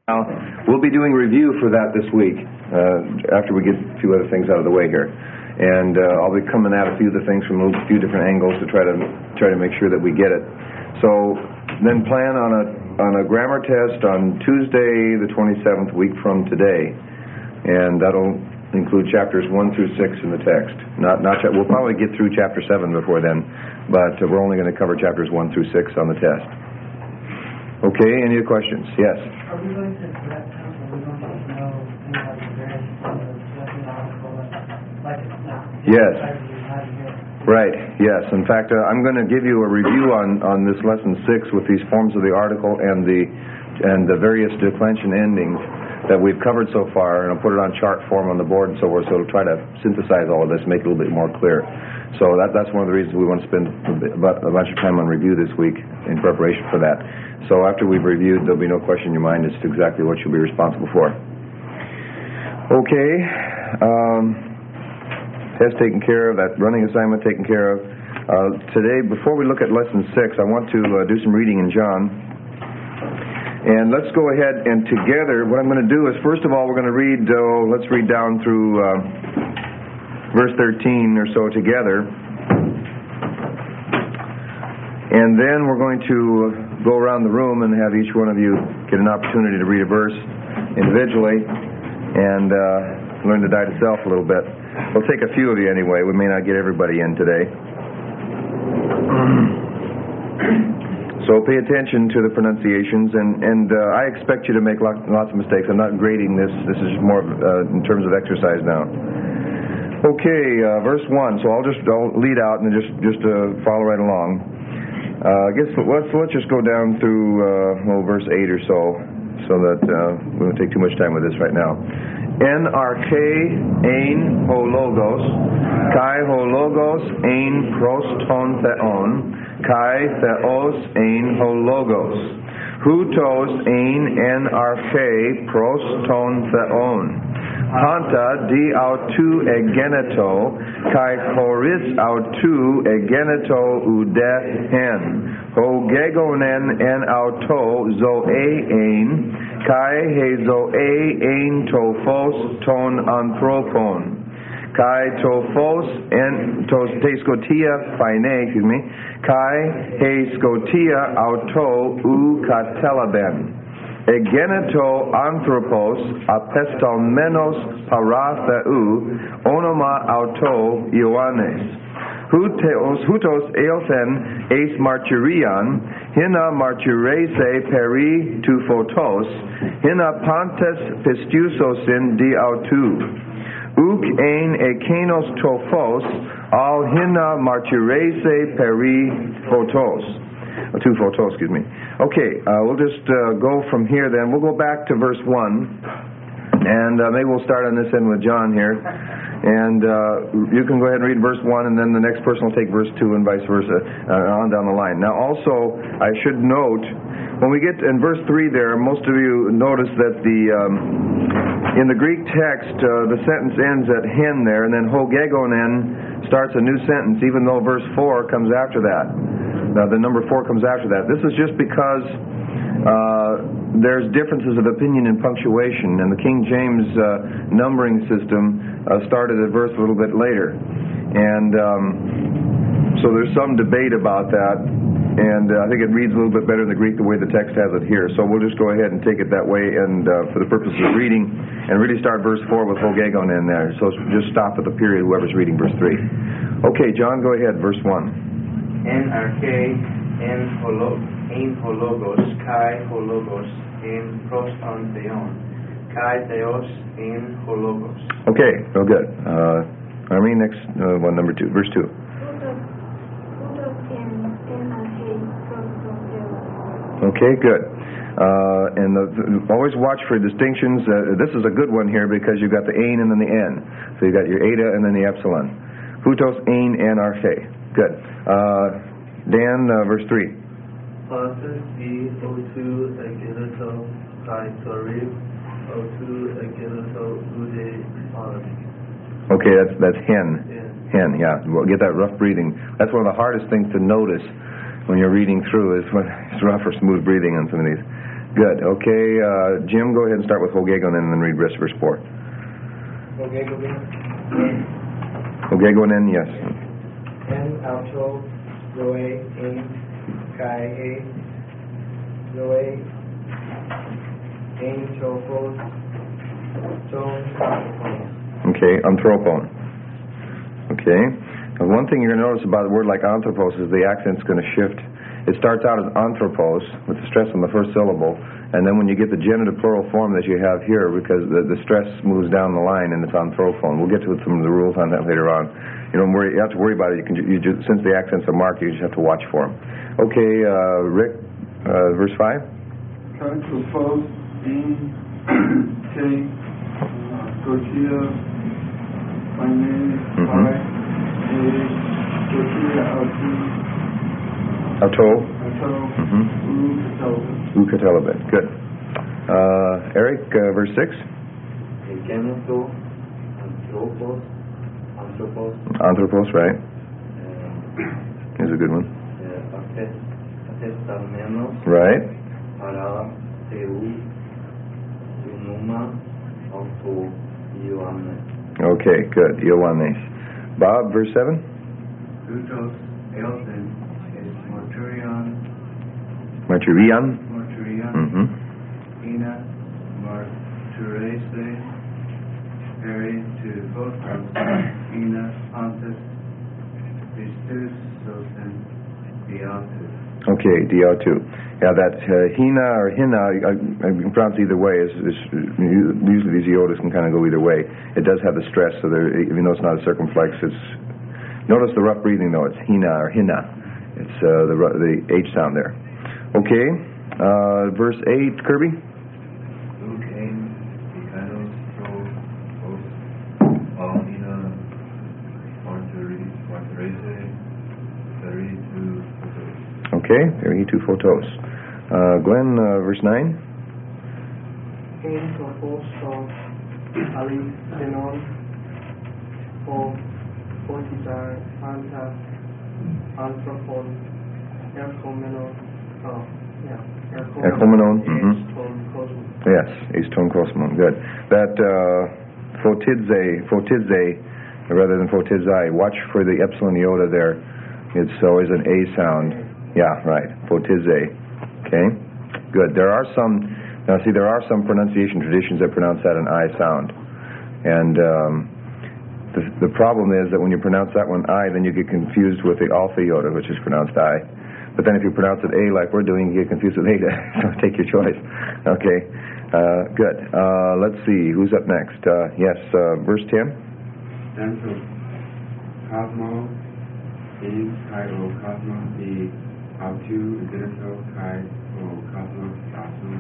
Now, we'll be doing review for that this week after we get a few other things out of the way here. And I'll be coming at a few of the things from a few different angles to try to make sure that we get it. So then plan on a grammar test on Tuesday the 27th, week from today. And that'll include chapters 1 through 6 in the text. We'll probably get through chapter 7 before then, but we're only going to cover chapters 1 through 6 on the test. Okay, any other questions? Yes? Are we going to correct counsel? We don't have to know any of the various like it's not. Yes. Right, yes. In fact, I'm going to give you a review on this lesson 6 with these forms of the article and the various declension endings that we've covered so far, and I'll put it on chart form on the board and so forth, so it'll try to synthesize all of this, make it a little bit more clear. So that's one of the reasons we want to spend a bunch of time on review this week in preparation for that. So after we've reviewed, there'll be no question in your mind as to exactly what you'll be responsible for. Okay. Test taken care of, that running assignment taken care of. Today, before we look at lesson 6, I want to do some reading in John. And let's go ahead and together, what I'm going to do is, first of all, we're going to read, let's read down through verse 13 or so together. And then we're going to go around the room and have each one of you get an opportunity to read a verse individually and learn to die to self a little bit. We'll take a few of you anyway. We may not get everybody in today. So pay attention to the pronunciations, and I expect you to make lots of mistakes. I'm not grading this. This is more in terms of exercise now. Okay, verse 1. So I'll lead out and just follow right along. I guess let's just go down through verse 8 or so that we won't take too much time with this right now. En arche ein ho logos, kai ho logos ein proston theon, kai theos ein ho logos. Hutos ein en arche proston theon. Hanta di autou egeneto, kai choris autou egeneto ude hen. Ho gegonen en auto zoe ein, kai he zoe ein tophos ton anthropon. Kai tophos en te scotia phine, kai he scotia auto u katelaben. Egeneto anthropos apestalmenos paratheu onoma auto Ioannes. Hutos eosen eis martyrian, hina martyrese peri tu photos, hina pantes pistiusosin di autou. Uk ein ekenos tophos, al hina martyrese peri photos. Two photos, excuse me. Okay, we'll just go from here then. We'll go back to verse 1, and maybe we'll start on this end with John here. And you can go ahead and read verse 1, and then the next person will take verse 2 and vice versa on down the line. Now also, I should note, when we get in verse 3 there, most of you notice that in the Greek text, the sentence ends at hen there, and then hogegonen starts a new sentence, even though verse 4 comes after that. Now, the number 4 comes after that. This is just because there's differences of opinion in punctuation, and the King James numbering system started at verse a little bit later. And so there's some debate about that, and I think it reads a little bit better in the Greek the way the text has it here. So we'll just go ahead and take it that way, and for the purposes of reading, and really start verse 4 with hogegon in there. So just stop at the period, whoever's reading verse 3. Okay, John, go ahead, verse 1. En arche en hologos, kai hologos en proston theon, kai theos en hologos. Okay, real good. Army, next one, number 2, verse 2. Okay, good. And always watch for distinctions. This is a good one here because you've got the ein and then the en. So you've got your eta and then the epsilon. Hutos ein en arche. Good. Dan, verse 3. Pantes di autou egeneto kai torib autou egeneto ude on. Okay, that's hen. Yeah. Hen, yeah. Well, get that rough breathing. That's one of the hardest things to notice when you're reading through is when it's rough or smooth breathing on some of these. Good. Okay, Jim, go ahead and start with Hogegonen and then read verse 4. Hogegonen, yes. En auto loe in kai loe in topos ton. Okay, anthropon. Okay. Now, one thing you're going to notice about a word like anthropos is the accent's going to shift. It starts out as anthropos with the stress on the first syllable, and then when you get the genitive plural form that you have here, because the stress moves down the line and it's anthrophone. We'll get to some of the rules on that later on. You don't have to worry about it. You just, since the accents are marked, you just have to watch for them. Okay, Rick, verse 5. Anthropos in te tortilla Auto. Mm-hmm. Ukatelabet. Good. Eric, verse 6. Egeneto, Anthropos, right. Here's a good one. Atestamenos, Right. para teu, numa, auto, Ioannes. Okay, good. Ioannes. Bob, verse 7. Utos eoten es Martyrian. martyrian, ina martyrese, peri tu votos, ina antes Christus sosen diatus. Okay, DO2. Yeah, that hina or hina, I can pronounce either way. Usually these iotas can kind of go either way. It does have the stress, so even though it's not a circumflex, notice the rough breathing though. It's hina or hina. It's the H sound there. Okay, verse 8, Kirby. Okay, perihitu photos. Glenn, verse 9. En topos ton alithenon o fortizar anthropon erchomenon. Erchomenon. Ton cosmon. Yes, Easton Cosmon. Good. That photidze, rather than photizai, watch for the epsilon iota there. It's always an A sound. Yeah, right. Photizze. Okay. Good. There are some pronunciation traditions that pronounce that an I sound. And the problem is that when you pronounce that one I, then you get confused with the alpha iota, which is pronounced I. But then if you pronounce it A like we're doing, you get confused with eta. So take your choice. Okay. Good. Let's see. Who's up next? Yes, verse 10. Tanto cosmo in kai o cosmo di autu genito kai o cosmo asum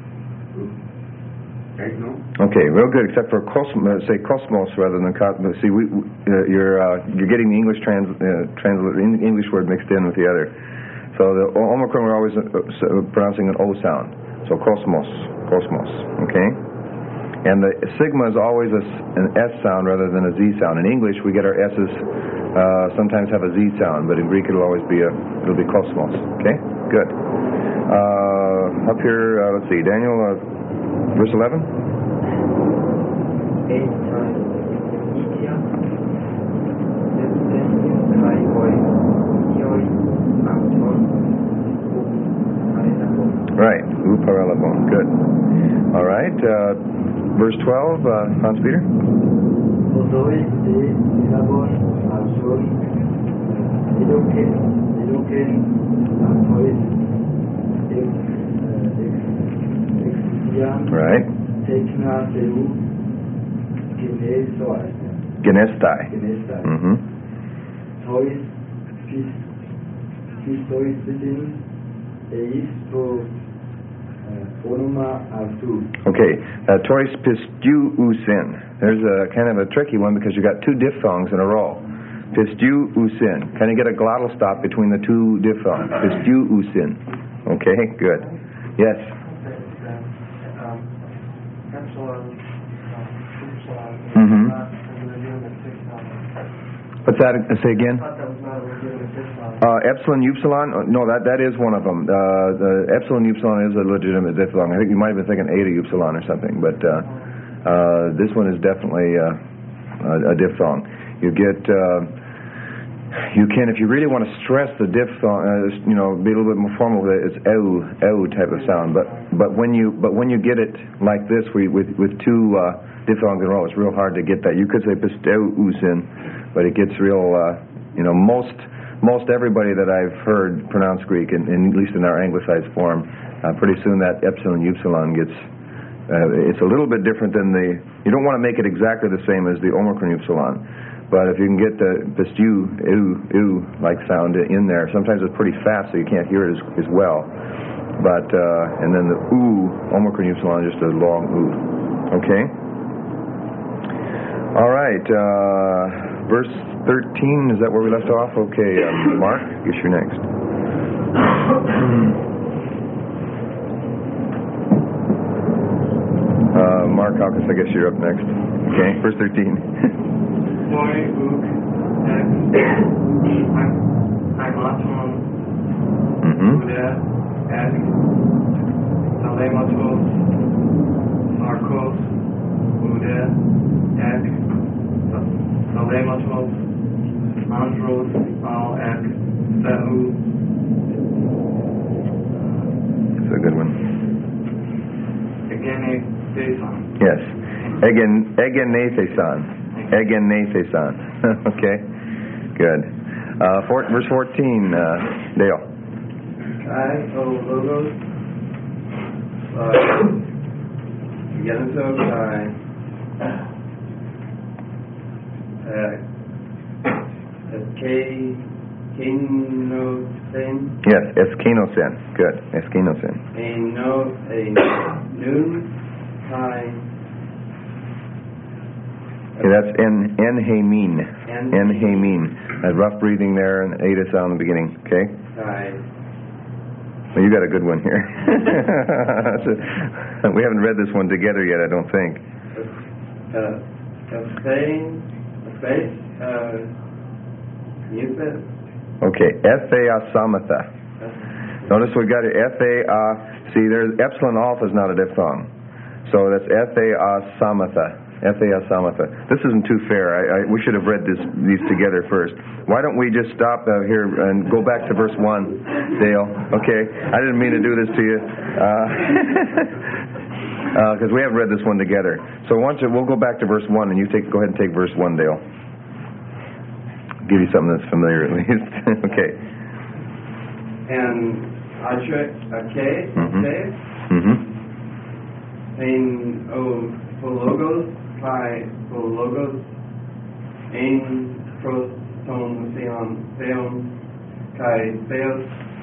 egno. Okay, real good. Except for say cosmos rather than cosmos. See, you're getting the English English word mixed in with the other. So the Omicron we're always pronouncing an O sound. So cosmos. Okay. And the sigma is always an S sound rather than a Z sound. In English, we get our S's sometimes have a Z sound, but in Greek it'll be cosmos. Okay, good. Up here, let's see, Daniel, verse 11. Right, uparalabon. Good. All right. Verse 12, Hans Peter. Right. Genestai. Mm-hmm. Okay, toris pistiu usin. There's a kind of a tricky one because you got two diphthongs in a row. Pistiu usin. Kind of get a glottal stop between the two diphthongs. Pistiu usin. Okay, good. Yes. What's that? Say again? I thought that was not a legitimate diphthong. Epsilon, upsilon? No, that is one of them. The epsilon, upsilon is a legitimate diphthong. I think you might have been thinking eta, upsilon or something, but this one is definitely a diphthong. You get, you can, if you really want to stress the diphthong, be a little bit more formal with it, it's ow type of sound. But when you get it like this, with two diphthongs in a row, it's real hard to get that. You could say pisteusin, but it gets real, most everybody that I've heard pronounce Greek, at least in our anglicized form, pretty soon that epsilon, upsilon gets, it's a little bit different than you don't want to make it exactly the same as the omicron upsilon, but if you can get the pistu, like sound in there, sometimes it's pretty fast so you can't hear it as well, but, and then the omicron upsilon, just a long okay? All right, verse 13, is that where we left off? Okay, Mark, I guess you're next. Mark Hawkins, I guess you're up next. Okay, verse 13. Moi, uk, ex, hymaton, ude, ek, thalematos, sarkos, ude, ek, thalematos, andros, al, ek, theou. That's a good one. Egene, thesan. Yes. Egenethesan. Okay, good. Verse 14, Dale. Kai, logos, Geneto, Kai, Kenosen. Yes, Eskenosen. Good, Eskenosen. Nun, Kai. Okay, that's enhamin. That rough breathing there and eta sound in the beginning. Okay. Kai. Well, you got a good one here. We haven't read this one together yet, I don't think. Okay, Epheasamatha. Notice we got it. See, there's epsilon alpha is not a diphthong, so that's Epheasamatha. This isn't too fair. We should have read these together first. Why don't we just stop here and go back to verse 1, Dale? Okay, I didn't mean to do this to you, because we haven't read this one together. So we'll go back to verse 1, and you go ahead and take verse 1, Dale. Give you something that's familiar at least. Okay. And logos, Kai, logos, ein proston theon, Kai, theos,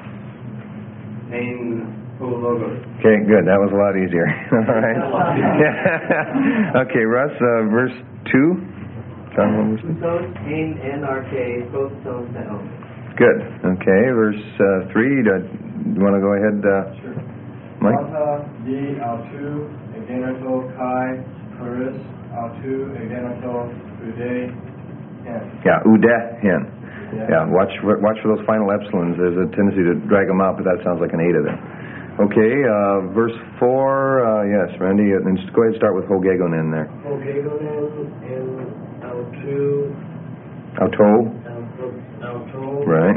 ein logos. Okay, good. That was a lot easier. All right. Okay, Russ, verse 2. John, what was it? Ein NRK proston theon. Good. Okay, verse 3. Do you want to go ahead, Sure. Mike? Alta, di, autu, egeneto, kai, charis, autu, egeneto, ude, hen. Yeah, ude, hen. Yeah, watch for those final epsilons. There's a tendency to drag them out, but that sounds like an eta there. Okay, verse 4. Yes, Randy, and just go ahead and start with hogegonen there. Hogegonen, and autu, Auto. auto, Right.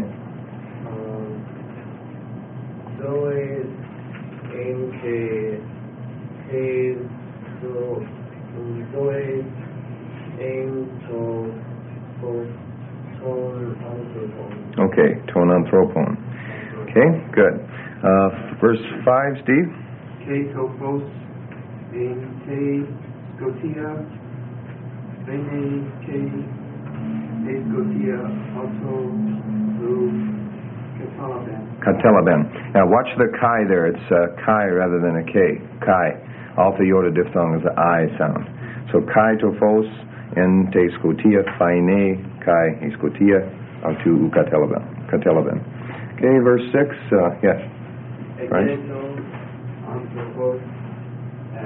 zoe, enke, so, zoe, ento, ton, anthropon. Okay, ton anthropon. Okay, good. Verse 5, Steve. Ke topos, en te scotia, bene ke scotia, also through Catalaben. Now watch the chi there. It's chi rather than a k. Chi. Alpha iota diphthong is an I sound. So chi tophos en te scotia phine chi scotia autu catalaben. Okay, verse 6. Yes. Right.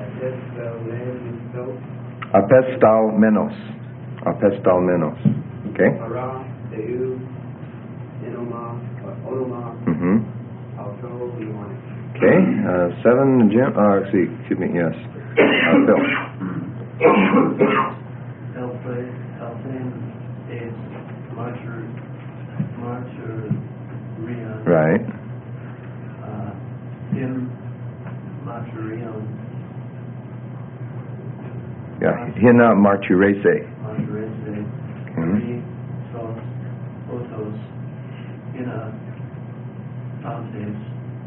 Apestalmenos. Okay. Ara, Eu, Enoma, Onoma, Alto, Iwan. Okay. 7, Jim. Excuse me. Yes. Phil. Elfin is Marchurian. Right. Him Marchurian. Yeah. Hina Marchurese. Marchurese. Three sos photos. Hina Antes.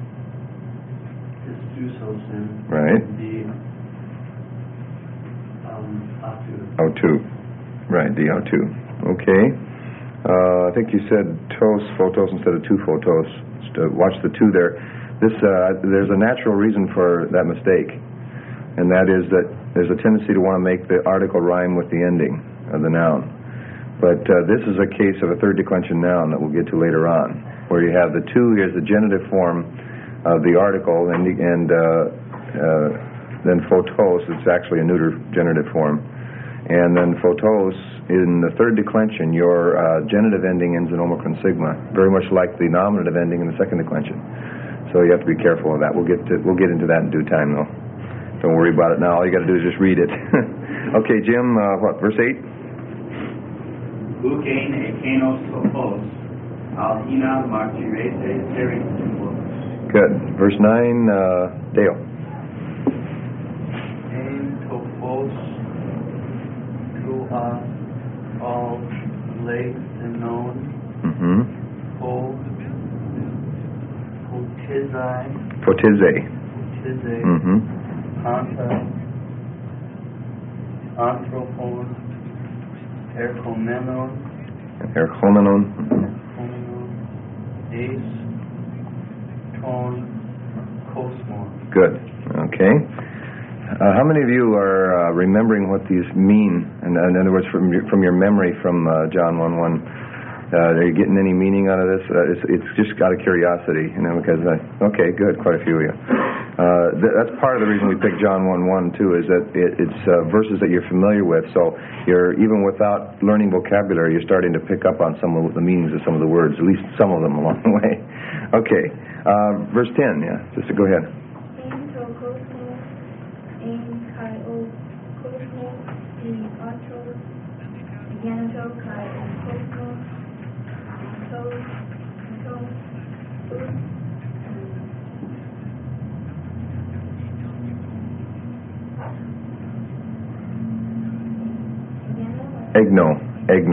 Pistusosin. Right. The Atu. O2. Right. The O2. Okay. I think you said tos photos instead of 2 photos. Watch the 2 there. There's a natural reason for that mistake, and that is that there's a tendency to want to make the article rhyme with the ending of the noun. But this is a case of a third declension noun that we'll get to later on, where you have the 2 is the genitive form of the article, and then photos, it's actually a neuter genitive form. And then photos, in the third declension, your genitive ending ends in omicron sigma, very much like the nominative ending in the second declension. So you have to be careful of that. We'll get into that in due time, though. Don't worry about it now. All you got to do is just read it. Okay, Jim, verse 8? Ukein ekenos sophos, alhina martirese seris symbolos. Good. Verse 9, Dale. Ein tophos tua all legs and known Potize. Anta anthropon erchomenon eis ton kosmon. Good. Okay. How many of you are remembering what these mean? In other words, from your memory from John 1:1, are you getting any meaning out of this? It's just out of curiosity, because okay, good, quite a few of you. That's part of the reason we picked John 1:1 too, is that it's verses that you're familiar with. So you're, even without learning vocabulary, you're starting to pick up on some of the meanings of some of the words, at least some of them along the way. Okay, verse 10. Yeah, just to go ahead. Egno.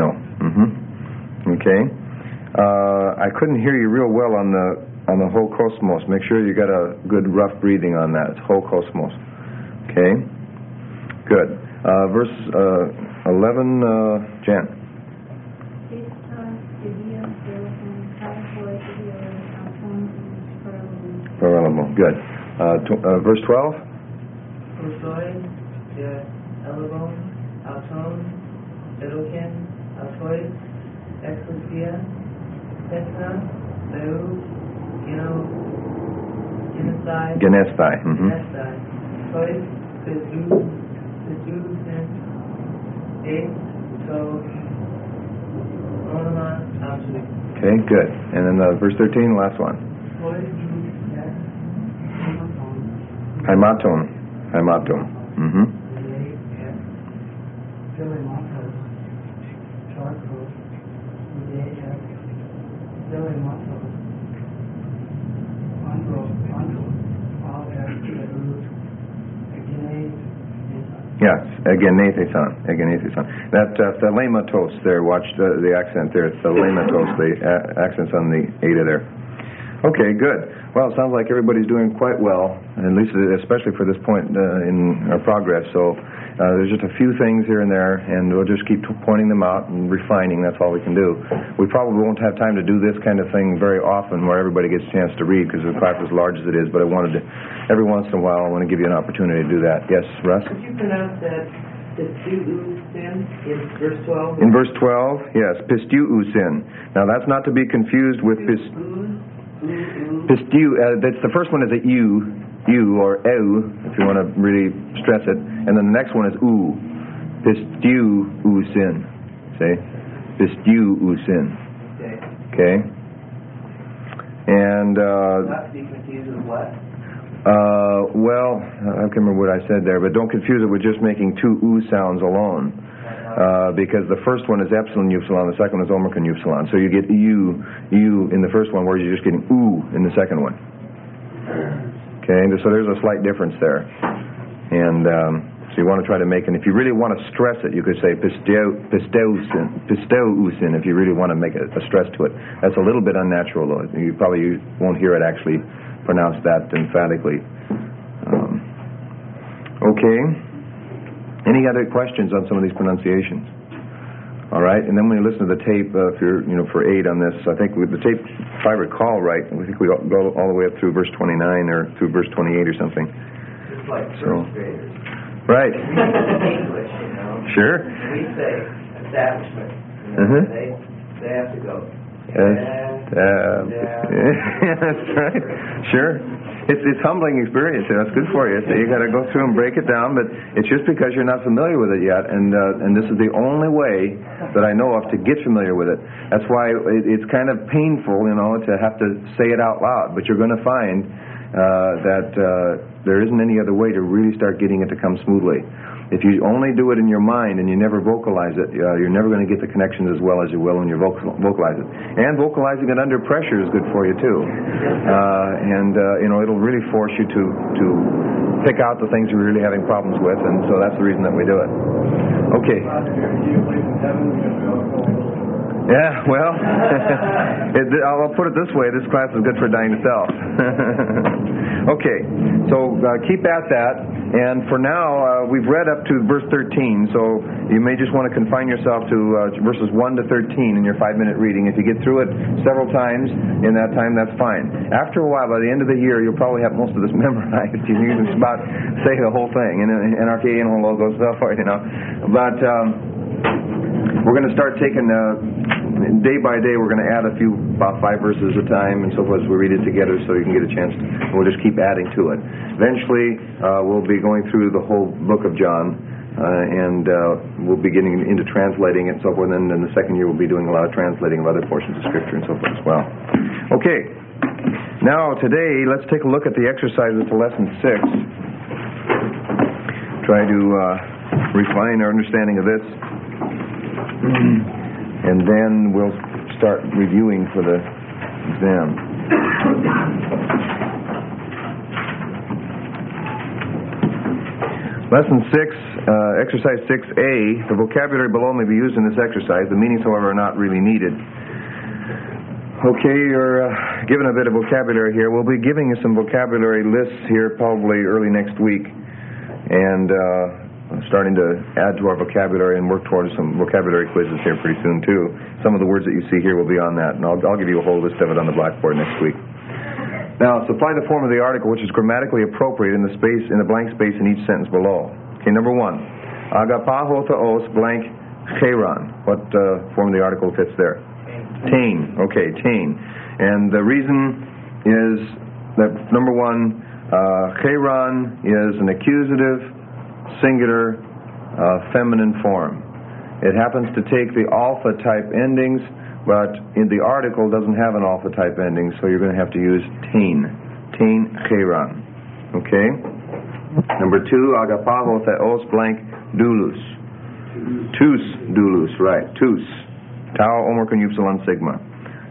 Okay. I couldn't hear you real well on the whole cosmos. Make sure you got a good rough breathing on that. It's whole cosmos. Okay. Good. Verse 11, Jan. Good. Verse 12. Elevon, Auton, Eloken, Autoid, Exosia, Tesna, Leu, Genestai. Toid, Pistu, So, Onoma, Absolute. Okay, good. And then verse 13, last one. Haimaton. Yes, egenetheson. That thelematos there, watch the accent there. Thelematos, the accent's on the eta there. Okay, good. Well, it sounds like everybody's doing quite well, at least especially for this point in our progress. So there's just a few things here and there, and we'll just keep pointing them out and refining. That's all we can do. We probably won't have time to do this kind of thing very often where everybody gets a chance to read because the class is as large as it is, but I wanted to, every once in a while, I want to give you an opportunity to do that. Yes, Russ? Could you pronounce that pistuusin in verse 12? In verse 12, yes, pistuusin. Now that's not to be confused with pistiu. That's the first one is a u or eu, if you want to really stress it, and then the next one is u, pistuusin. See, Pistiu usin. Okay? And, Not to be confused with what? well, I can't remember what I said there, but don't confuse it with just making two oo sounds alone. Because the first one is epsilon upsilon, the second one is omicron upsilon. So you get u in the first one, whereas you're just getting oo in the second one. Okay, so there's a slight difference there. And so you want to try to make, and if you really want to stress it, you could say pisteusin, if you really want to make a stress to it. That's a little bit unnatural, though. You probably won't hear it actually pronounced that emphatically. Okay. Any other questions on some of these pronunciations? All right, and then when you listen to the tape, if you're, for aid on this, I think with the tape, if I recall right, I think we go all the way up through verse 29 or through verse 28 or something. It's like first graders. Right. English, Sure. We say establishment. They have to go. That's right. Sure. It's humbling experience. That's good for you. So you got to go through and break it down, but it's just because you're not familiar with it yet, and this is the only way that I know of to get familiar with it. That's why it's kind of painful, to have to say it out loud. But you're going to find that there isn't any other way to really start getting it to come smoothly. If you only do it in your mind and you never vocalize it, you're never going to get the connections as well as you will when you vocalize it. And vocalizing it under pressure is good for you too. It'll really force you to pick out the things you're really having problems with, and so that's the reason that we do it. Okay. Yeah, well, I'll put it this way. This class is good for dying to self. Okay, so keep at that. And for now, we've read up to verse 13, so you may just want to confine yourself to verses 1 to 13 in your 5-minute reading. If you get through it several times in that time, that's fine. After a while, by the end of the year, you'll probably have most of this memorized. You can just about say the whole thing, and NRK and all those stuff, But we're going to start taking... day by day, we're going to add about 5 verses at a time, and so forth as we read it together, so you can get a chance. We'll just keep adding to it. Eventually, we'll be going through the whole book of John, and we'll be getting into translating it and so forth. And then in the second year, we'll be doing a lot of translating of other portions of Scripture and so forth as well. Okay. Now, today, let's take a look at the exercises to Lesson 6. Try to refine our understanding of this. And then we'll start reviewing for the exam. Lesson 6, Exercise 6A. The vocabulary below may be used in this exercise. The meanings, however, are not really needed. Okay, you're given a bit of vocabulary here. We'll be giving you some vocabulary lists here probably early next week. And starting to add to our vocabulary and work towards some vocabulary quizzes here pretty soon too. Some of the words that you see here will be on that, and I'll give you a whole list of it on the blackboard next week. Now, supply the form of the article which is grammatically appropriate in the blank space in each sentence below. Okay, number 1. Agapaho theos blank cheiron. What form of the article fits there? Tain. Okay, tain. And the reason is that number 1, cheiron is an accusative, singular, feminine form. It happens to take the alpha type endings, but in the article doesn't have an alpha type ending, so you're going to have to use tain. Tain cheiron. Okay? Number 2, agapaho theos blank doulos. Tous doulos, right. Tous. Tau omicron upsilon sigma.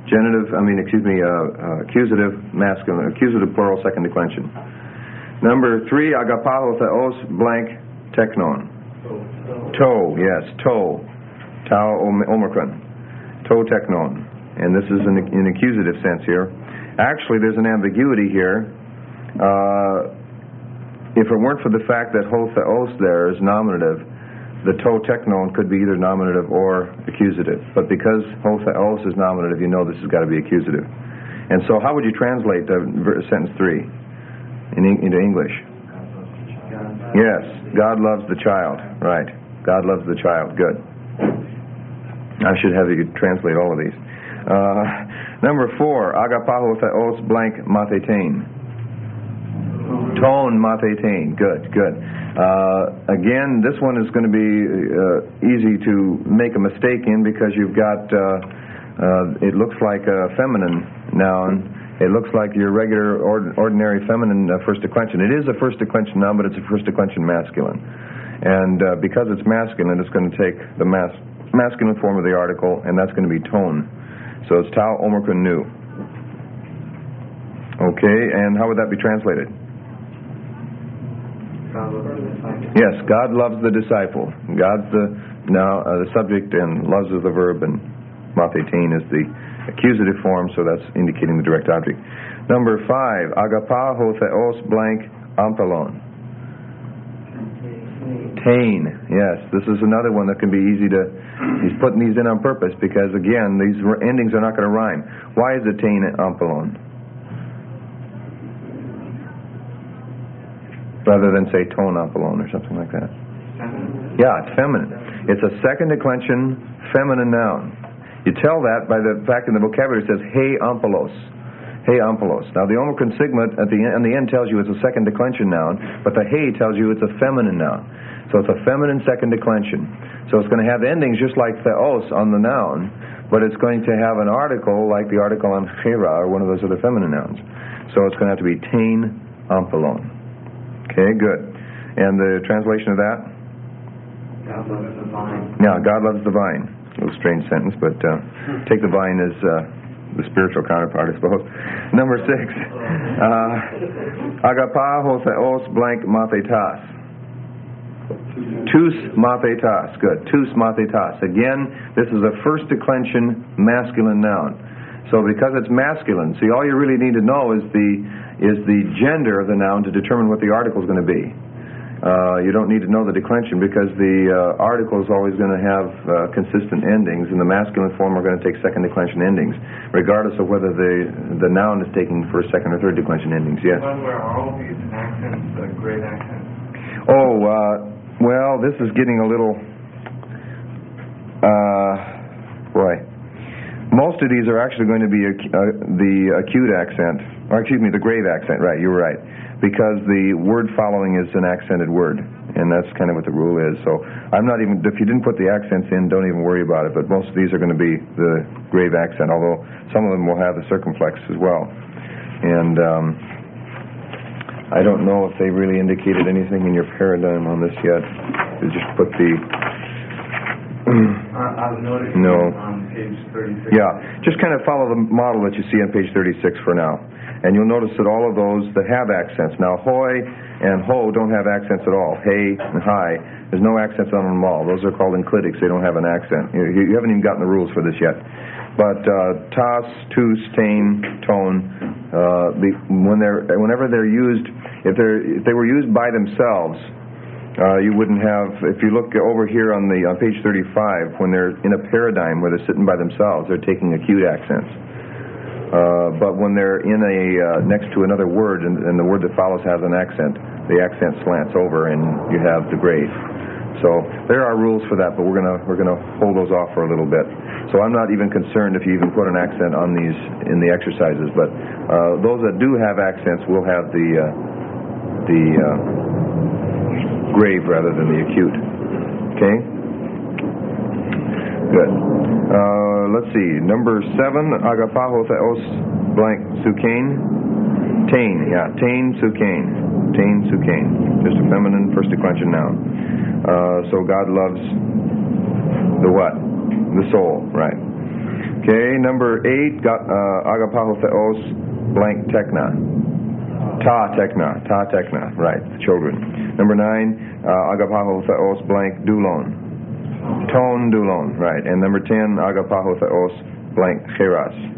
Accusative masculine, accusative plural, second declension. Number 3, agapaho theos blank technon. To, yes, to. Tau omicron. To technon. And this is in accusative sense here. Actually, there's an ambiguity here. If it weren't for the fact that ho theos there is nominative, the to technon could be either nominative or accusative. But because ho theos is nominative, you know this has got to be accusative. And so how would you translate sentence 3 into English? Yes, God loves the child. Right. God loves the child. Good. I should have you translate all of these. Number 4, agapaho theos blank mathetain. Tone, mathetain. Good, good. Again, this one is going to be easy to make a mistake in because you've got, it looks like a feminine noun. It looks like your regular, ordinary feminine first declension. It is a first declension noun, but it's a first declension masculine. And because it's masculine, it's going to take the masculine form of the article, and that's going to be tone. So it's tau omicron nu. Okay, and how would that be translated? Yes, God loves the disciple. God's the subject, and loves is the verb, and mathetain is the accusative form, so that's indicating the direct object. Number 5, agapaho theos blank ampelon. Tain. Yes, this is another one that can be easy to... He's putting these in on purpose because, again, these endings are not going to rhyme. Why is it tain ampelon? Rather than say tone ampelon or something like that. Yeah, it's feminine. It's a second declension feminine noun. You tell that by the fact in the vocabulary it says hey ampelos. Hey ampelos. Now the omicron sigma at the end tells you it's a second declension noun, but the hey tells you it's a feminine noun. So it's a feminine second declension. So it's going to have endings just like theos on the noun, but it's going to have an article like the article on chera or one of those other feminine nouns. So it's going to have to be tain ampelon. Okay, good. And the translation of that? God loves the vine. Yeah, God loves the vine. A little strange sentence, but take the vine as the spiritual counterpart, I suppose. Number 6, agapaho theos blank mathetas. Tous mathetas. Good. Tous mathetas. Again, this is a first declension masculine noun. So because it's masculine, see, all you really need to know is the gender of the noun to determine what the article is going to be. You don't need to know the declension because the article is always going to have consistent endings, and the masculine form are going to take second declension endings, regardless of whether the noun is taking first, second, or third declension endings. Yes? Where are all these accents, great accents? Oh, well, this is getting a little... boy. Most of these are actually going to be the acute accent, or excuse me, the grave accent. Right, you're right. Because the word following is an accented word, and that's kind of what the rule is. So I'm not even, if you didn't put the accents in, don't even worry about it, but most of these are going to be the grave accent, although some of them will have the circumflex as well. And I don't know if they really indicated anything in your paradigm on this yet. They just put the... I've noticed No. on page 36. Yeah, just kind of follow the model that you see on page 36 for now. And you'll notice that all of those that have accents. Now, hoy and ho don't have accents at all. Hey and hi, there's no accents on them all. Those are called enclitics. They don't have an accent. You haven't even gotten the rules for this yet. But tas, tus, tain, tone, whenever they're used, if they were used by themselves, you wouldn't have, if you look over here on page 35, when they're in a paradigm where they're sitting by themselves, they're taking acute accents. But when they're in next to another word and the word that follows has an accent, the accent slants over and you have the grave. So there are rules for that, but we're gonna hold those off for a little bit. So I'm not even concerned if you even put an accent on these in the exercises, but those that do have accents will have the grave rather than the acute. Okay? Good. Let's see. Number 7, agapaho theos blank sukain. Tain, yeah. Tain sukain. Tain sukain. Just a feminine first declension noun. So God loves the what? The soul, right. Okay, number 8, agapaho theos blank tekna. Ta tekna, right, the children. Number 9, agapaho theos blank dulon. Tone dulon, right. And number 10, agapaho theos blank cheras.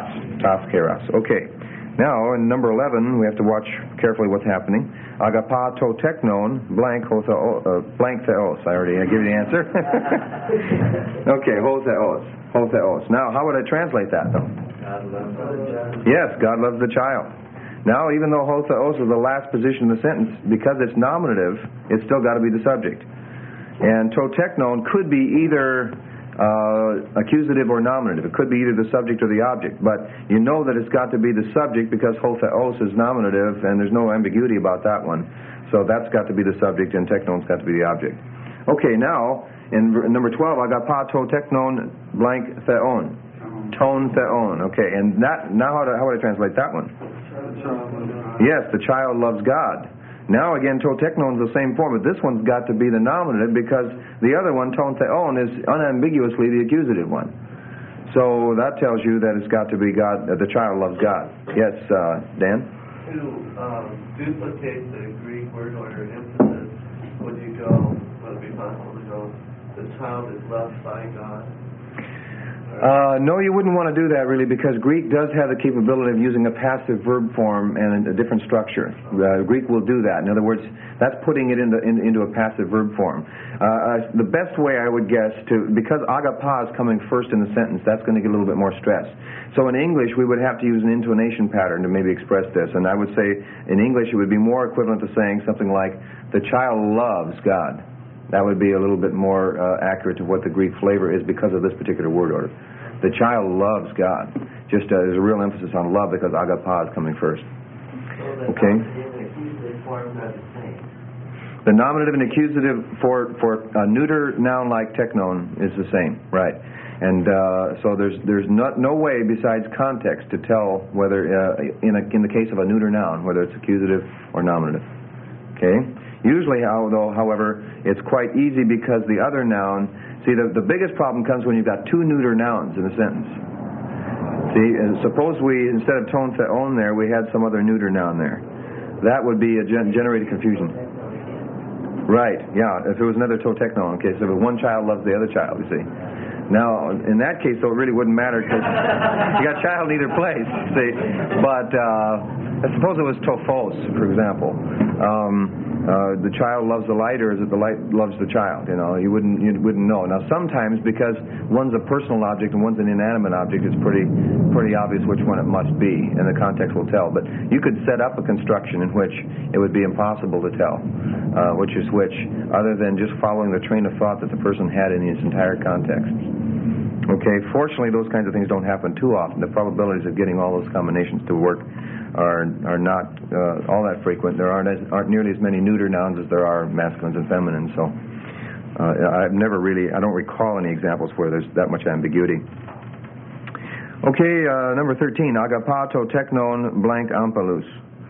Tas keras. Okay. Now, in number 11, we have to watch carefully what's happening. Agapato teknon blank blank theos. I gave you the answer. Okay, ho theos. Ho theos. Now, how would I translate that, though? God loves the child. Yes, God loves the child. Now, even though ho theos is the last position in the sentence, because it's nominative, it's still got to be the subject. And to teknon could be either accusative or nominative. It could be either the subject or the object, but you know that it's got to be the subject because ho theos is nominative, and there's no ambiguity about that one. So that's got to be the subject, and teknon's got to be the object. Okay, now in number 12, agapato teknon blank theon, tone theon. Okay, and that now how would I translate that one? Yes, the child loves God. Now again, to teknon is the same form, but this one's got to be the nominative because the other one, ton theon, is unambiguously the accusative one. So that tells you that it's got to be God, the child loves God. Yes, Dan? To duplicate the Greek word order emphasis, would it be possible to go, the child is loved by God? No, you wouldn't want to do that really, because Greek does have the capability of using a passive verb form and a different structure. Greek will do that. In other words, that's putting it into a passive verb form. The best way I would guess because agapa is coming first in the sentence, that's going to get a little bit more stress. So in English, we would have to use an intonation pattern to maybe express this. And I would say in English, it would be more equivalent to saying something like, the child loves God. That would be a little bit more accurate to what the Greek flavor is because of this particular word order. The child loves God. Just there's a real emphasis on love because agapa is coming first. Okay. The nominative and accusative for a neuter noun like teknon is the same, right? And so there's no way besides context to tell whether in the case of a neuter noun whether it's accusative or nominative. Okay. Usually, however, it's quite easy because the other noun. See, the biggest problem comes when you've got two neuter nouns in a sentence. See, suppose we, instead of ton theon there, we had some other neuter noun there. That would be generated confusion. Right, yeah, if it was another to teknon. Okay, so if one child loves the other child, you see. Now, in that case, though, it really wouldn't matter because you got child in either place, see. But suppose it was tophos, for example. The child loves the light, or is it the light loves the child? You know, you wouldn't know. Now, sometimes because one's a personal object and one's an inanimate object, it's pretty obvious which one it must be, and the context will tell. But you could set up a construction in which it would be impossible to tell which is which, other than just following the train of thought that the person had in its entire context. Okay, fortunately, those kinds of things don't happen too often. The probabilities of getting all those combinations to work are not all that frequent. There aren't nearly as many neuter nouns as there are masculines and feminines. So I don't recall any examples where there's that much ambiguity. Okay, number 13, agapato teknon blank ampelus.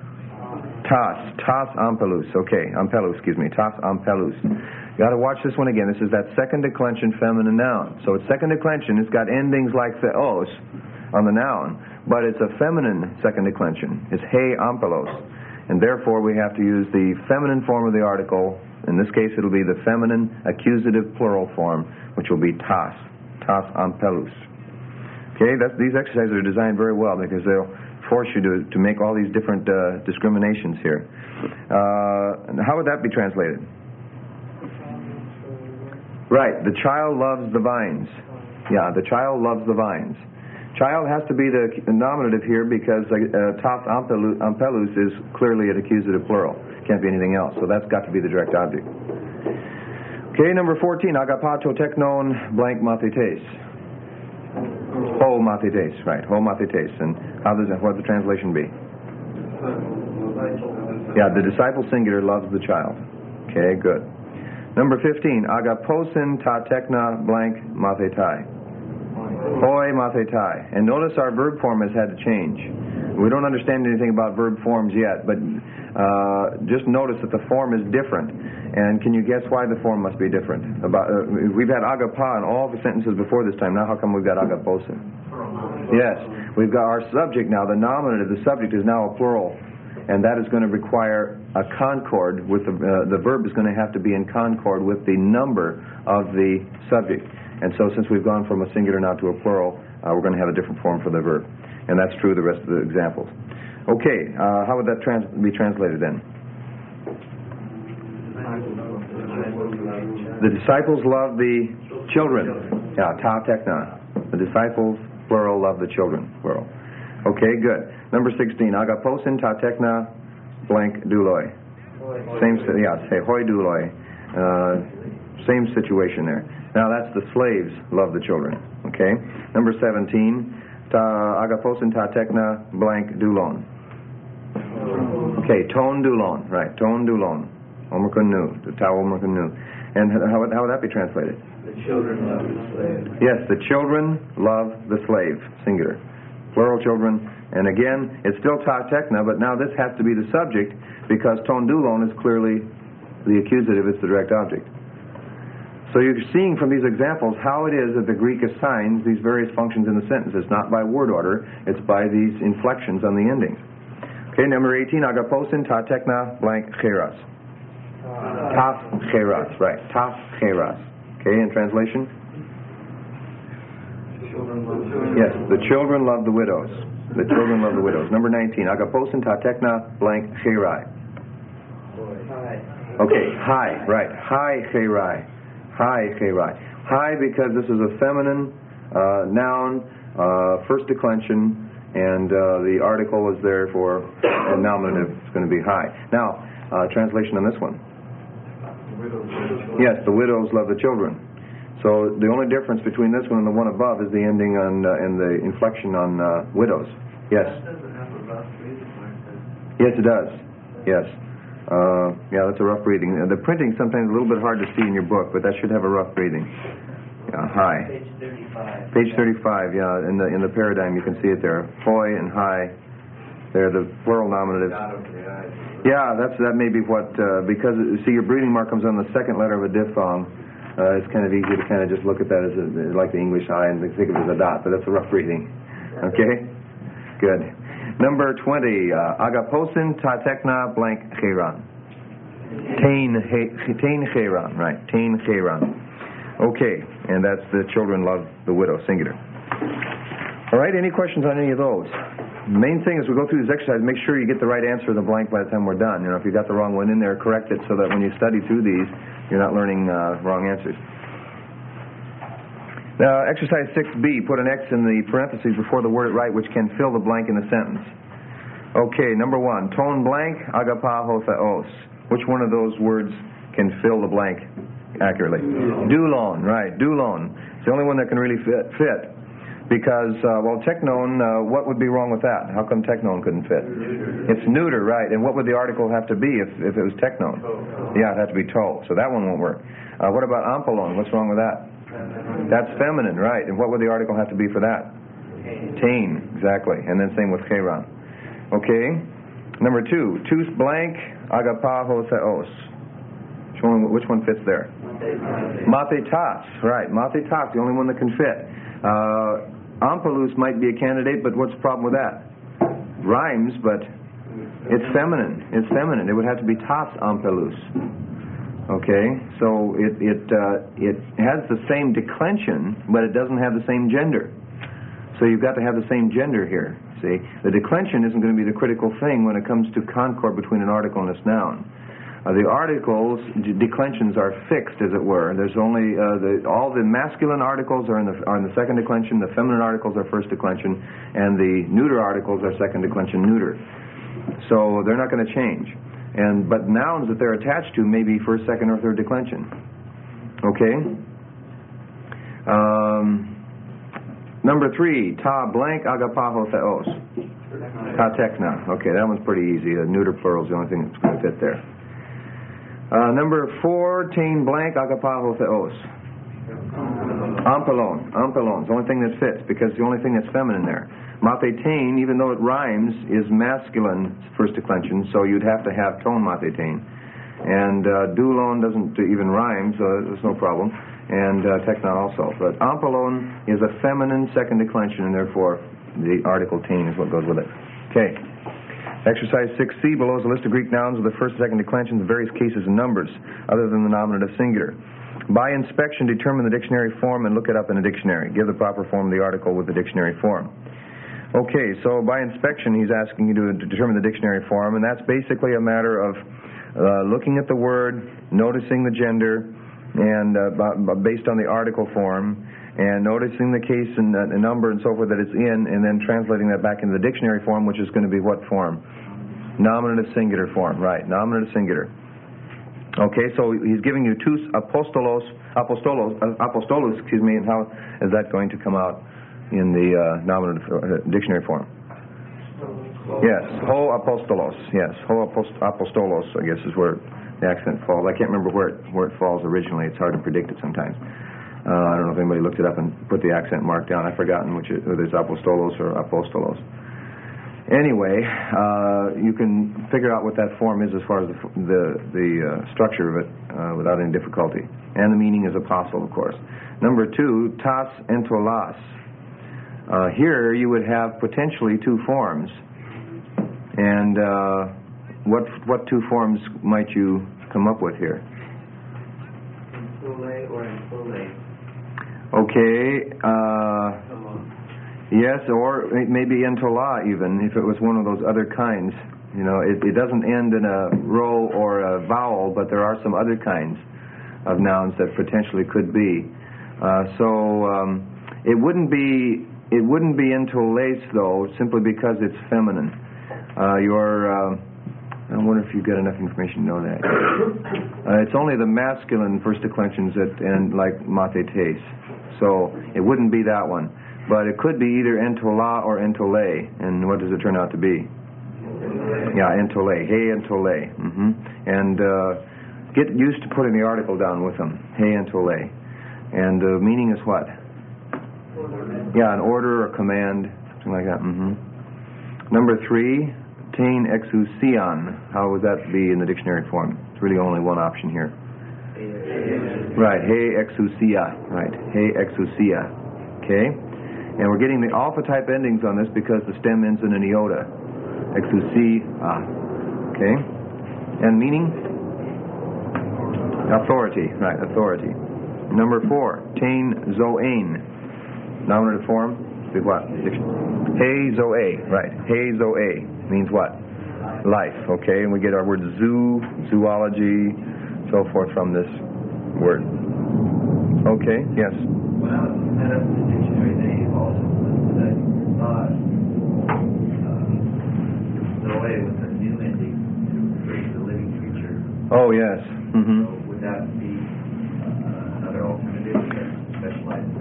Tas ampelus. Okay, ampelus, tas ampelus. You got to watch this one again. This is that second declension feminine noun. So it's second declension. It's got endings like theos on the noun, but it's a feminine second declension. It's he ampelos, and therefore we have to use the feminine form of the article. In this case, it'll be the feminine accusative plural form, which will be tas ampelus. Okay, these exercises are designed very well because they'll force you to make all these different discriminations here. How would that be translated? Right, the child loves the vines. Yeah, the child loves the vines. Child has to be the nominative here because tas ampelus is clearly an accusative plural. Can't be anything else, so that's got to be the direct object. Okay, number 14, agapato teknon blank mathetes. Ho mathetes, right, ho mathetes. And what does the translation be? Yeah, the disciple singular loves the child. Okay, good. Number 15, agaposin ta tekna blank mathetai. Hoi mathetai. And notice our verb form has had to change. We don't understand anything about verb forms yet, but just notice that the form is different. And can you guess why the form must be different? We've had agapa in all the sentences before this time. Now how come we've got agaposin? Yes, we've got our subject now, the nominative, the subject is now a plural. And that is going to require a concord with the verb is going to have to be in concord with the number of the subject. And so since we've gone from a singular now to a plural, we're going to have a different form for the verb. And that's true of the rest of the examples. Okay, how would that be translated then? The disciples love the children. Yeah, ta tekna. The disciples, plural, love the children, plural. Okay, good. Number 16, agaposin ta tekna blank duloi. Same, say hoi duloi. Same situation there. Now that's the slaves love the children. Okay. Number 17, ta agaposin ta tekna blank dulon. Okay, ton dulon. Right, ton dulon. Omerkun nu. Ta omerkun nu. And how would that be translated? The children love the slave. Yes, the children love the slave. Singular. Plural children. And again, it's still ta tekna, but now this has to be the subject because ton dulon is clearly the accusative, it's the direct object. So you're seeing from these examples how it is that the Greek assigns these various functions in the sentence. It's not by word order, it's by these inflections on the endings. Okay, number 18, agaposin ta tekna blank cheras. Tas cheras, right, tas cheras. Okay, in translation? Yes, the children love the widows. The children love the widows. Number 19, agaposin ta tekna blank cherai. Okay, hi, right, hi cherai. Hi cherai. Hi because this is a feminine noun, first declension, and the article is there for a nominative. It's going to be hi. Now, translation on this one. Yes, the widows love the children. So the only difference between this one and the one above is the ending on and the inflection on widows. Yes. That doesn't have a rough reading like that. Yes, it does. Yes. Yeah, that's a rough reading. The printing sometimes a little bit hard to see in your book, but that should have a rough reading. Hi. Page 35. Page 35. Yeah, in the paradigm you can see it there. Hoi and hi. They're the plural nominatives. Yeah, that may be what because see your breathing mark comes on the second letter of a diphthong. It's kind of easy to kind of just look at that as like the English I and think of it as a dot, but that's a rough reading. Okay? Good. Number 20, agaposin ta tekna blank cheran. Tain cheran, right. Tain cheran. Okay, and that's the children love the widow, singular. All right, any questions on any of those? The main thing is we go through this exercise, make sure you get the right answer in the blank by the time we're done. You know, if you got the wrong one in there, correct it so that when you study through these, you're not learning wrong answers. Now, exercise 6B, put an X in the parentheses before the word right, which can fill the blank in the sentence. Okay, number 1, ton blank, agapaho theos. Which one of those words can fill the blank accurately? Dulon, right, dulon. It's the only one that can really fit. Because, teknon, what would be wrong with that? How come teknon couldn't fit? It's neuter, right. And what would the article have to be if it was teknon? Yeah, it'd have to be to. So that one won't work. What about ampelon? What's wrong with that? That's feminine, right. And what would the article have to be for that? Tain, exactly. And then same with cheran. Okay. Number 2, tus blank, agapaho theos. Which one fits there? Mathetas, right. Mathetas, the only one that can fit. Ampelus might be a candidate, but what's the problem with that? Rhymes, but it's feminine. It's feminine. It would have to be tas ampelus. Okay, so it has the same declension, but it doesn't have the same gender. So you've got to have the same gender here. See, the declension isn't going to be the critical thing when it comes to concord between an article and its noun. The articles, declensions are fixed, as it were. There's only all the masculine articles are in the second declension, the feminine articles are first declension, and the neuter articles are second declension neuter. So they're not going to change. But nouns that they're attached to may be first, second, or third declension. Okay. Number 3, ta blank agapaho theos. Ta tekna. Okay, that one's pretty easy. The neuter plural is the only thing that's going to fit there. Number 4, tain blank agapaho theos. Ampelon. Ampelon is the only thing that fits because it's the only thing that's feminine there. Mathetain, even though it rhymes, is masculine first declension, so you'd have to have ton mathetain. And dulon doesn't even rhyme, so there's no problem. And tekna also. But ampelon is a feminine second declension, and therefore the article tain is what goes with it. Okay. Exercise 6C, below is a list of Greek nouns with the first and second declensions in various cases and numbers, other than the nominative singular. By inspection, determine the dictionary form and look it up in a dictionary. Give the proper form of the article with the dictionary form. Okay, so by inspection, he's asking you to determine the dictionary form, and that's basically a matter of looking at the word, noticing the gender, and based on the article form, and noticing the case and the number and so forth that it's in, and then translating that back into the dictionary form, which is going to be what form? Nominative singular form, right, nominative singular. Okay, so he's giving you two apostolos, and how is that going to come out in the nominative dictionary form? Yes, ho apostolos, yes, ho apostolos, I guess is where the accent falls. I can't remember where it falls originally. It's hard to predict it sometimes. I don't know if anybody looked it up and put the accent mark down. I've forgotten whether it's apostolos or apostolos. Anyway, you can figure out what that form is as far as the structure of it without any difficulty. And the meaning is apostle, of course. Number 2, tas entolas. Here you would have potentially two forms. And what two forms might you come up with here? Intole or intole? Okay. Yes, or maybe entola even, if it was one of those other kinds. You know, it doesn't end in a row or a vowel, but there are some other kinds of nouns that potentially could be. It wouldn't be entoles though, simply because it's feminine. I wonder if you get enough information to know that. It's only the masculine first declensions that end like matetes, so it wouldn't be that one. But it could be either entola or entole. And what does it turn out to be? Yeah, entole. Hey, entole. Mm-hmm. And get used to putting the article down with them. Hey, entole. And the meaning is what? Yeah, an order or command, something like that. Mm-hmm. Number 3, tain exousion. How would that be in the dictionary form? It's really only one option here. Right, hey exousia. Right, hey exousia. Okay? And we're getting the alpha type endings on this because the stem ends in an iota. Exousia. Okay? And meaning? Authority. Right, authority. Number 4, tain zoane. Nominative form? Be what? Hey zoe. Right. Hey zoe means what? Life. Okay? And we get our word zoo, zoology, so forth from this word. Okay? Yes? When I was looking that up in the dictionary, they also listed that Zoe with a new ending to refer to the living creature. Oh, yes. Mm-hmm. So would that be another alternative that specializes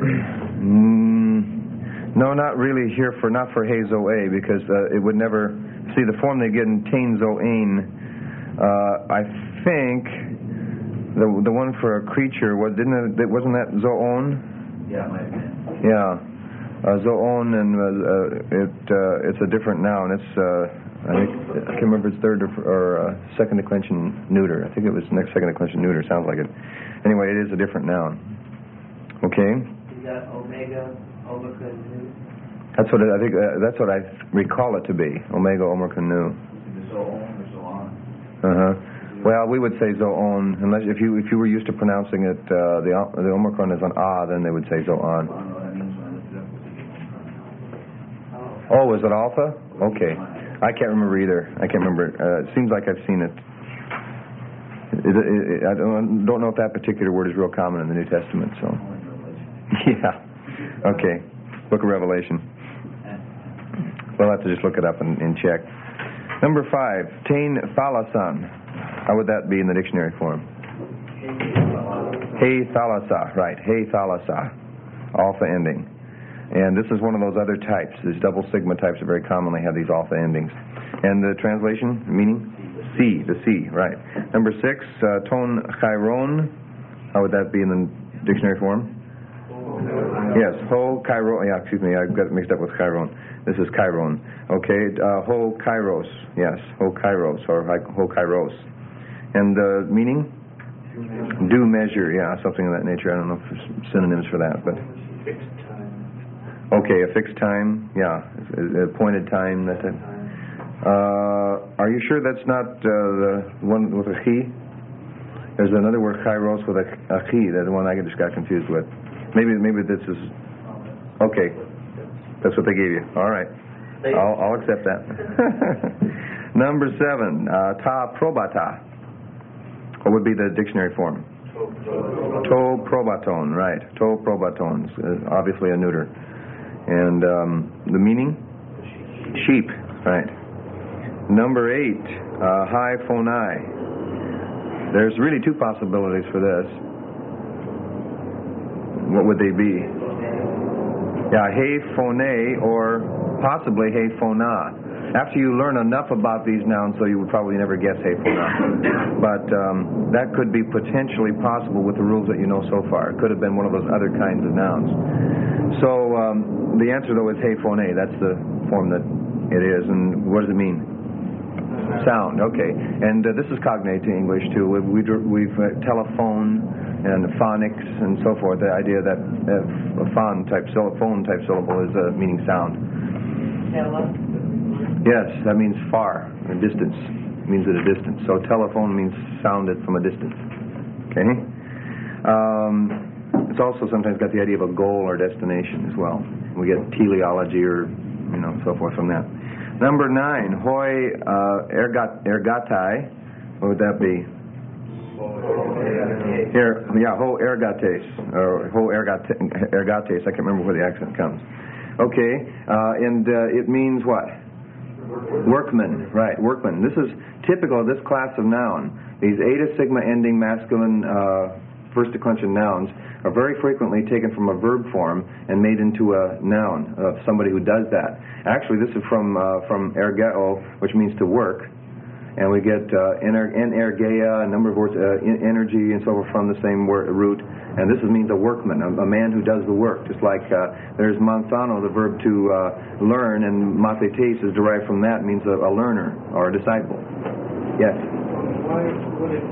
No, not really here not for hey zoe, because it would never see the form they get in tain zoane. I think the one for a creature wasn't that zoon? Yeah, it might have been. Yeah, zoon, and it's a different noun. It's I can't remember if it's third or second declension neuter. I think it was next second declension neuter. Sounds like it. Anyway, it is a different noun. Okay. Is that omega nu? That's what I think. That's what I recall it to be. Omega omicron nu. Is it zoon or zoon? Well, we would say zoon, unless if you were used to pronouncing it, the omicron is an then they would say zoon. I don't know what that means when I looked it up. Oh, is it alpha? Okay. I can't remember either. I can't remember. It seems like I've seen it. I don't know if that particular word is real common in the New Testament. So. Yeah. Okay. Book of Revelation. We'll have to just look it up and check. Number 5, tain thalasan. How would that be in the dictionary form? Hey thalasa, right. Hey thalasa. Alpha ending. And this is one of those other types. These double sigma types very commonly have these alpha endings. And the translation, meaning? C, the C, right. Number 6, ton chiron. How would that be in the dictionary form? Yes, ho chiron. Yeah, excuse me, I got it mixed up with chiron. This is chiron. Okay, ho kairos. Yes, ho kairos or ho kairos. And the meaning? Due measure. Yeah, something of that nature. I don't know if there's synonyms for that, but. Fixed time. Okay, a fixed time. Yeah, a appointed time. That's it. Are you sure that's not the one with a chi? There's another word, kairos, with a chi. That's the one I just got confused with. Maybe this is... Okay. That's what they gave you. All right. I'll accept that. Number 7, ta probata. What would be the dictionary form? To probaton, right. To probaton. Obviously a neuter. And the meaning? Sheep, right. Number 8, hi phonai. There's really 2 possibilities for this. What would they be? Yeah, hey phone or possibly hey phona. After you learn enough about these nouns, so you would probably never guess hey phona. But that could be potentially possible with the rules that you know so far. It could have been one of those other kinds of nouns. So the answer, though, is hey phone. That's the form that it is. And what does it mean? Sound, okay. And this is cognate to English, too. We've telephone and phonics and so forth. The idea that a phone type syllable is meaning sound. Yes, that means far, a distance. It means at a distance. So telephone means sounded from a distance. Okay? It's also sometimes got the idea of a goal or destination as well. We get teleology or, so forth from that. Number 9, hoi ergatai. What would that be? Here, ho ergates, or ho ergates. I can't remember where the accent comes. Okay, and it means what? Workman, right, workman. This is typical of this class of noun. These eta sigma ending masculine first declension nouns are very frequently taken from a verb form and made into a noun of somebody who does that. Actually, this is from ergeo, which means to work. And we get energeia, a number of words, energy and so forth from the same root. And this means a workman, a man who does the work. Just like there's manzano, the verb to learn, and matetes is derived from that, means a learner or a disciple. Yes? Why would it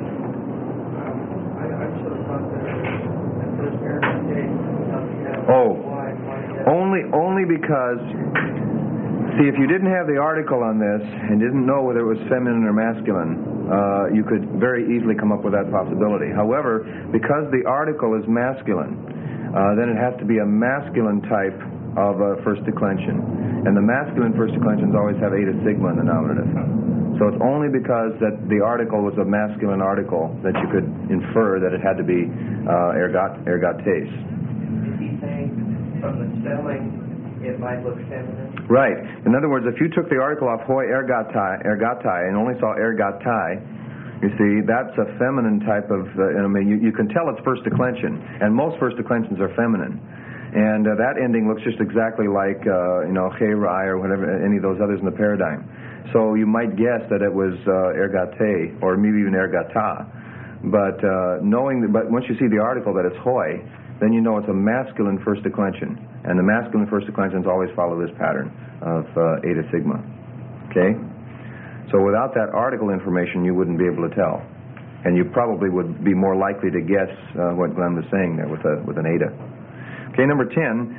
I sort of thought that first paragraph why only because, see, if you didn't have the article on this and didn't know whether it was feminine or masculine, you could very easily come up with that possibility. However, because the article is masculine, then it has to be a masculine type of first declension. And the masculine first declensions always have eta sigma in the nominative. So it's only because that the article was a masculine article that you could infer that it had to be ergates. Is he saying from the spelling it might look feminine? Right. In other words, if you took the article off hoi ergatai and only saw ergatai, you see, that's a feminine type of, you can tell it's first declension, and most first declensions are feminine. And that ending looks just exactly like, he, rai, or whatever, any of those others in the paradigm. So you might guess that it was ergate, or maybe even ergata. But but once you see the article that it's hoi, then you know it's a masculine first declension. And the masculine first declensions always follow this pattern of eta sigma. Okay? So without that article information, you wouldn't be able to tell. And you probably would be more likely to guess what Glenn was saying there with an eta. Okay, number 10,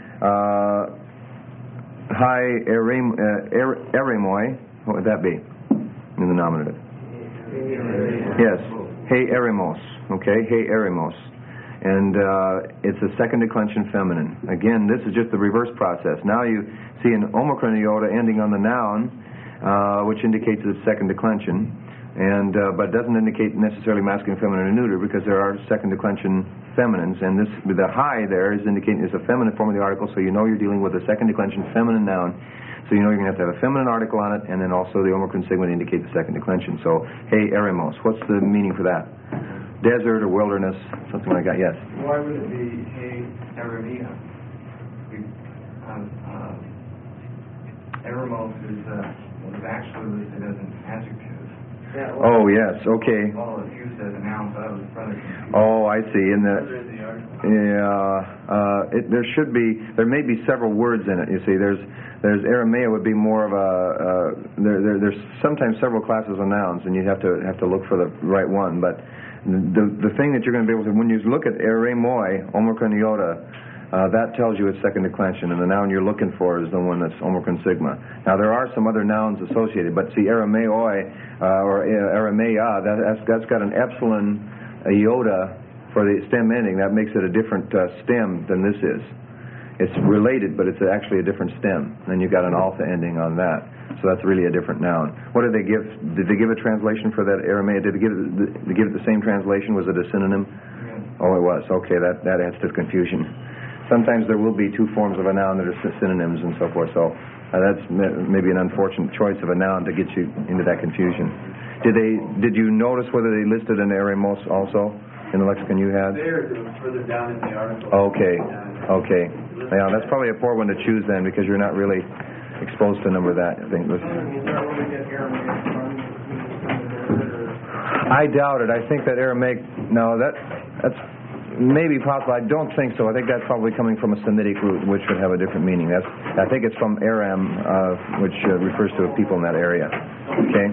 hi eremoi. What would that be in the nominative? Yes, hey eremos. Okay, hey eremos. And it's a second declension feminine. Again, this is just the reverse process. Now you see an omicron iota ending on the noun, which indicates it's second declension, but doesn't indicate necessarily masculine, feminine, or neuter, because there are second declension feminines, and the high there is indicating it's a feminine form of the article, so you know you're dealing with a second declension feminine noun. So you know you're going to have a feminine article on it, and then also the omicron sigma to indicate the second declension. So, hey eremos. What's the meaning for that? Desert or wilderness, something like that, yes. Why would it be hey eremia? Eremos is actually listed as an adjective. Oh, yes, okay. Well, it's used as a noun, so I was rather confused. Oh, I see. There may be several words in it. You see, there's eremia would be more of there's sometimes several classes of nouns, and you have to look for the right one. But the thing that you're going to be able to, when you look at eremoi, omicron iota, that tells you it's second declension, and the noun you're looking for is the one that's omicron sigma. Now, there are some other nouns associated, but see, eremeoi or eremeia, that's got an epsilon iota for the stem ending. That makes it a different stem than this is. It's related, but it's actually a different stem. Then you've got an alpha ending on that. So that's really a different noun. What did they give? Did they give a translation for that Aramaic? Did they give it the same translation? Was it a synonym? Oh, it was. Okay, that adds to the confusion. Sometimes there will be two forms of a noun that are synonyms and so forth. So that's maybe an unfortunate choice of a noun to get you into that confusion. Did you notice whether they listed an Aramos also in the lexicon you had? There, it was further down in the article. Okay. Yeah, that's probably a poor one to choose then, because you're not really exposed to a number of that. I think. I doubt it. I think that Aramaic. No, that's maybe possible. I don't think so. I think that's probably coming from a Semitic root, which would have a different meaning. I think it's from Aram, which refers to people in that area. Okay.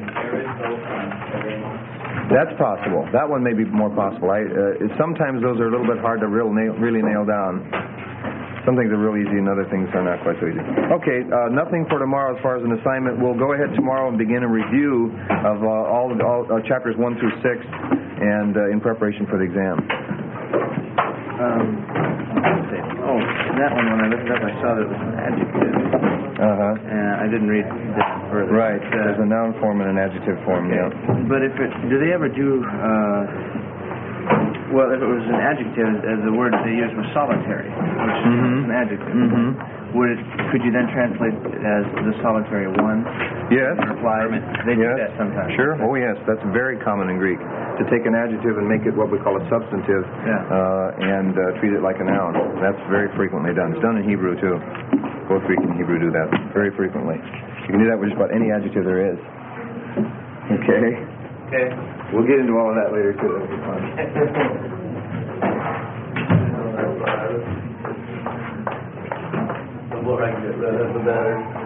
That's possible. That one may be more possible. Sometimes those are a little bit hard to really nail down. Some things are real easy and other things are not quite so easy. Okay, nothing for tomorrow as far as an assignment. We'll go ahead tomorrow and begin a review of all chapters 1 through 6 and in preparation for the exam. That one, when I looked it up, I saw that it was an adjective. And I didn't read this further. Right, there's a noun form and an adjective form, yeah. But do they ever do, well, if it was an adjective, the word they used was solitary, which is an adjective. Could you then translate it as the solitary one? Yes. They do that sometimes. Sure. Oh, yes. That's very common in Greek, to take an adjective and make it what we call a substantive and treat it like a noun. That's very frequently done. It's done in Hebrew, too. Both Greek and Hebrew do that very frequently. You can do that with just about any adjective there is. Okay. We'll get into all of that later, too. That'll be fun. The more I can get rid of, the better.